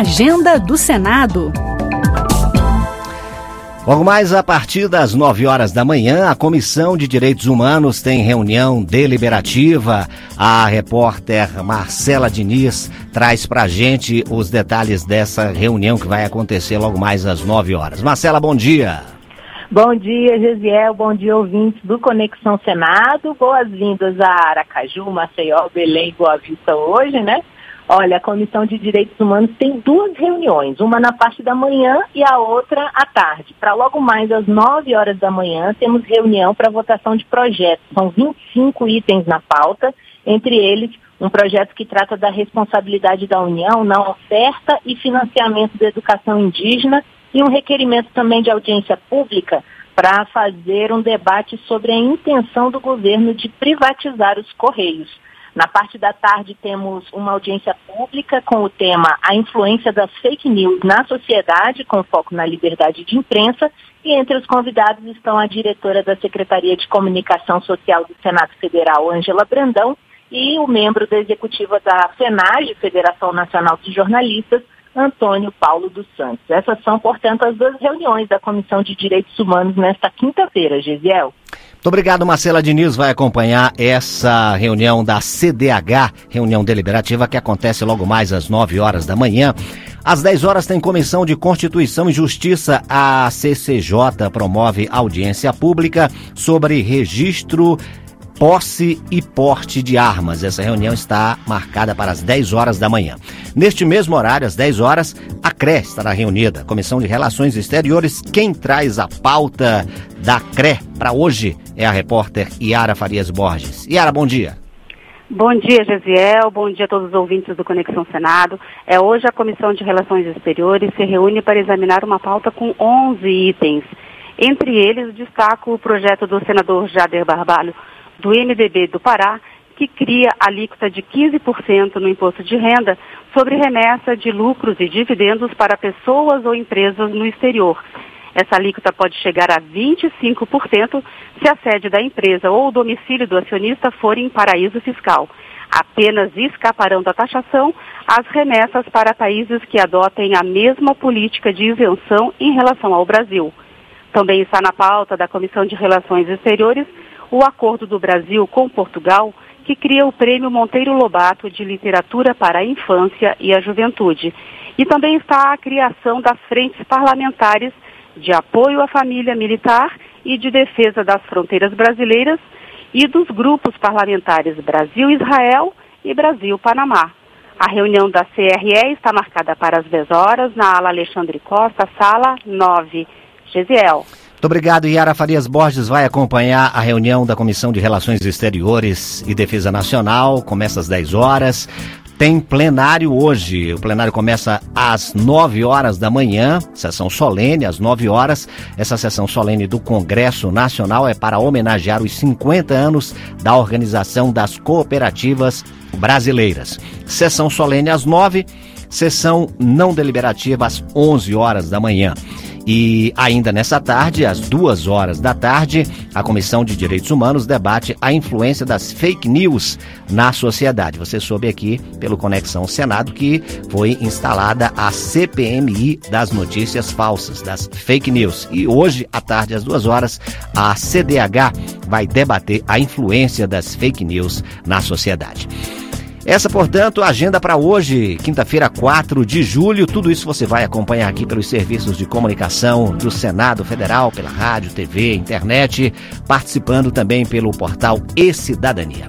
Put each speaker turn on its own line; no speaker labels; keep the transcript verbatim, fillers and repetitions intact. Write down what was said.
Agenda do Senado.
Logo mais a partir das nove horas da manhã, a Comissão de Direitos Humanos tem reunião deliberativa. A repórter Marcela Diniz traz pra gente os detalhes dessa reunião que vai acontecer logo mais às nove horas. Marcela, bom dia.
Bom dia, Gesiel, bom dia, ouvintes do Conexão Senado. Boas-vindas a Aracaju, Maceió, Belém e Boa Vista hoje, né? Olha, a Comissão de Direitos Humanos tem duas reuniões, uma na parte da manhã e a outra à tarde. Para logo mais às nove horas da manhã, temos reunião para votação de projetos. São vinte e cinco itens na pauta, entre eles um projeto que trata da responsabilidade da União na oferta e financiamento da educação indígena e um requerimento também de audiência pública para fazer um debate sobre a intenção do governo de privatizar os Correios. Na parte da tarde temos uma audiência pública com o tema A Influência das Fake News na Sociedade, com foco na liberdade de imprensa, e entre os convidados estão a diretora da Secretaria de Comunicação Social do Senado Federal, Ângela Brandão, e o membro da executiva da FENAGE, Federação Nacional de Jornalistas, Antônio Paulo dos Santos. Essas são, portanto, as duas reuniões da Comissão de Direitos Humanos nesta quinta-feira, Gesiel.
Muito obrigado, Marcela Diniz vai acompanhar essa reunião da C D H, reunião deliberativa que acontece logo mais às nove horas da manhã. Às dez horas tem Comissão de Constituição e Justiça. A C C J promove audiência pública sobre registro, posse e porte de armas. Essa reunião está marcada para as dez horas da manhã. Neste mesmo horário, às dez horas, a C R E estará reunida. Comissão de Relações Exteriores. Quem traz a pauta da C R E para hoje é a repórter Yara Farias Borges. Yara, bom dia.
Bom dia, Gesiel. Bom dia a todos os ouvintes do Conexão Senado. É, hoje a Comissão de Relações Exteriores se reúne para examinar uma pauta com onze itens. Entre eles, destaco o projeto do senador Jader Barbalho, do M D B do Pará, que cria alíquota de quinze por cento no imposto de renda sobre remessa de lucros e dividendos para pessoas ou empresas no exterior. Essa alíquota pode chegar a vinte e cinco por cento se a sede da empresa ou o domicílio do acionista forem em paraíso fiscal. Apenas escaparão da taxação as remessas para países que adotem a mesma política de isenção em relação ao Brasil. Também está na pauta da Comissão de Relações Exteriores o acordo do Brasil com Portugal, que cria o Prêmio Monteiro Lobato de Literatura para a Infância e a Juventude. E também está a criação das frentes parlamentares de apoio à família militar e de defesa das fronteiras brasileiras e dos grupos parlamentares Brasil-Israel e Brasil-Panamá. A reunião da C R E está marcada para as dez horas na ala Alexandre Costa, sala nove. Gesiel.
Muito obrigado, Yara Farias Borges vai acompanhar a reunião da Comissão de Relações Exteriores e Defesa Nacional, começa às dez horas. Tem plenário hoje, o plenário começa às nove horas da manhã, sessão solene às nove horas. Essa sessão solene do Congresso Nacional é para homenagear os cinquenta anos da Organização das Cooperativas Brasileiras. Sessão solene às nove, sessão não deliberativa às onze horas da manhã. E ainda nessa tarde, às duas horas da tarde, a Comissão de Direitos Humanos debate a influência das fake news na sociedade. Você soube aqui pelo Conexão Senado que foi instalada a C P M I das notícias falsas, das fake news. E hoje, à tarde, às duas horas, a C D H vai debater a influência das fake news na sociedade. Essa, portanto, a agenda para hoje, quinta-feira, quatro de julho. Tudo isso você vai acompanhar aqui pelos serviços de comunicação do Senado Federal, pela rádio, T V, internet, participando também pelo portal E-Cidadania.